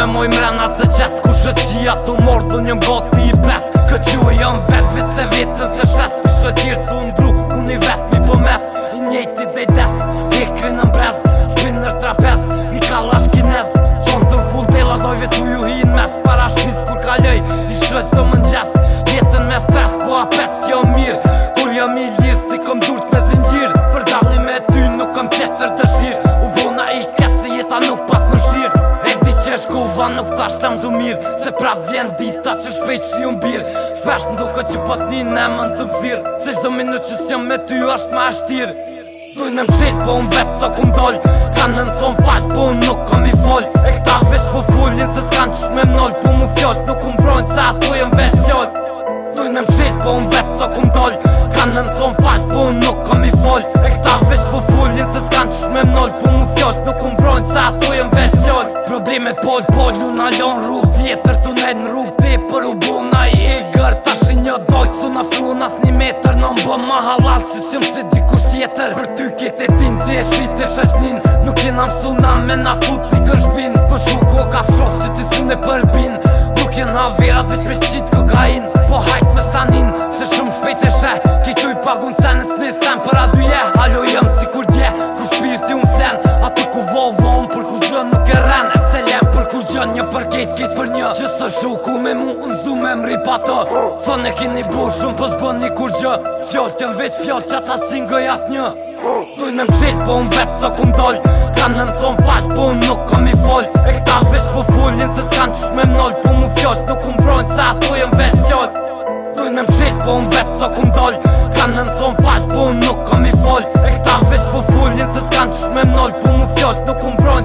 me moj mrena se qes Kur shëqia të morë dhë një gati i ples Këtë ju e jam vetë vit se vitën se shes Pishe tjirë të ndru, unë i vetë mi po mes I njejti dhe i des, ekri në mbrez Shpinër trapez, një kalash kinez Qonë të full tela dojve tu ju hi në mes Para shpiz kur kalej, i shëq të më nxes Jetën me stres, po apet jo mirë Kur jam i lirë, si kom durt me zingjirë Për dalli me ty nuk kom tjetër dëshirë U bona i ketë se jeta nuk pat më shirë E di që shkova nuk tash të mdu mirë Se prap vjen dita që shpejt që ju mbirë Shpesh më duke që pot një nemën të mthirë Se shdo minut që s'jam me ty është ma shtirë Dujnë më qelë po unë vetë sa ku m'doll Kanë më thonë falë po unë nuk kom i foll E këta vesh po fullin se s'kanë qësh me m'noll Po mu fjoll nuk u mbrojnë se ato jem vesh fjoll Dujnë më qelë po unë vetë sa ku m'doll Kanë më thonë falë po unë nuk kom i foll E këta vesh po fullin se s'kanë qësh me m'noll Po mu fjoll nuk u mbrojnë se ato jem vesh fjoll Problemet pol unë alon rrug vjetër tu nejnë rrug te për u buna i egrë Tash i një dojtë su na flun as një metër Në më bën ma halal që sim si dikush tjetër Për ty kete tin të e shit e shashnin Nuk jena mësu na me na fut një kër shpin Për shu ko ka frot që ti sune përbin Nuk jena verat veç me qit kokain Po hajt me stanin se shumë shpejt e sheh Kitu i pagun senës me sen për aduje Halo jem si kur dje kur shpirti unë flen Aty ku vovo unë për kur gjën nuk e ren E se lem për kur gjën një për kejt për një Që së shuku me mu unë zu me mri pa të Thën e kini bu shumë po s'bën një kur gjë Fjoll t'jën veç fjoll që ata s'ingëj as një Dujnë më qelë po unë vetë sa ku m'doll Kanë më thonë falë po unë nuk kom i foll E këta veç po fullin se s'kanë qësh me m'noll Po mu fjoll nuk u mbrojnë se ato jem veç fjoll Dujnë më qelë po unë vetë sa ku m'doll Kanë më thonë falë po unë nuk kom i foll E këta veç po fullin se s'kanë qësh me m'noll Po mu fjoll nuk u mbrojnë